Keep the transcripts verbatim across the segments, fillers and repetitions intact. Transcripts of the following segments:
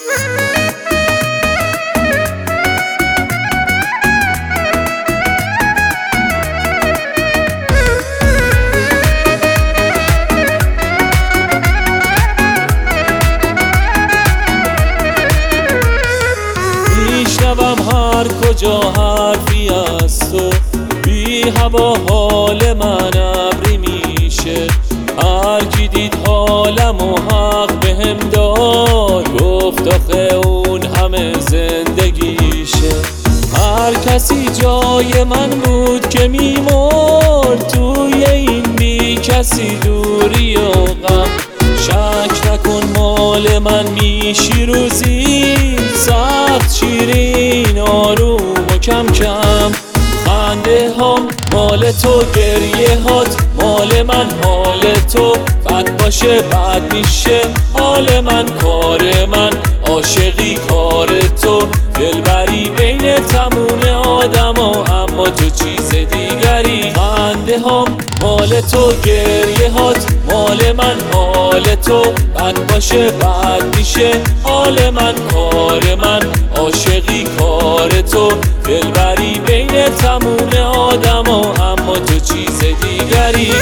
میشنوم هر کجا حرفی از تو، بی هوا حال من ابری میشه. هر کی دید حالم و حق بهم داد، گفت آخه اون همه زندگیشه. هر کسی جای من بود که میمرد، توی این بی کسی دوری و غم. شک نکن مال من میشی روزی، سخت شیرین آروم و کم کم. خنده هام مال تو، گریه هات مال من. حال تو بد باشه بد میشه حال من. کار من عاشقی کار تو، دلبری بین تموم آدما، اما تو چیز دیگری. خنده هام مال تو، گریه هات مال من. حال تو بد باشه بد میشه حال من. کار من عاشقی کار تو، دلبری بین تموم آدما، اما تو چیز دیگری.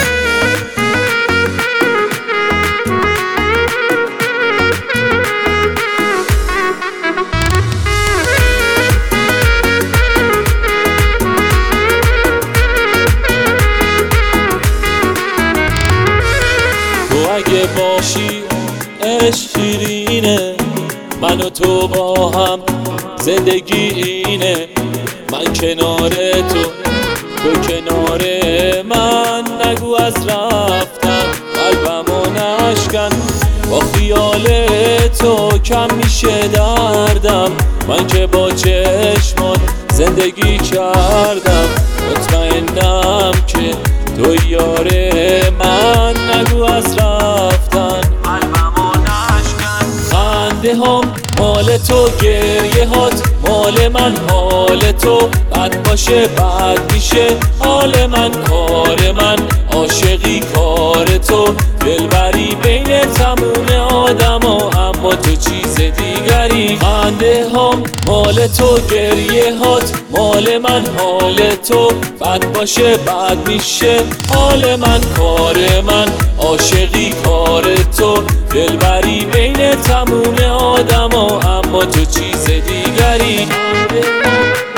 تو اگه باشی عشق شیرینه، من و تو با هم زندگی اینه. من کنار تو، تو کنار من. نگو از رفتن قلبمو نشکن، با خیال تو کم میشه دردم. من که با چشمات زندگی کردم، مطمئنم که تو یار من. نگو از رفتن قلبمو نشکن. خنده هام مال تو، گریه هات مال من. حال تو بد باشه بد میشه حال من. کار من عاشقی کار تو، دلبری بین تموم آدما، اما تو چیز دیگری. خنده هام مال تو، گریه هات مال من. حال تو بد باشه بد میشه حال من. کار من عاشقی کار تو، دلبری بین تموم آدما، اما تو چیز دیگری.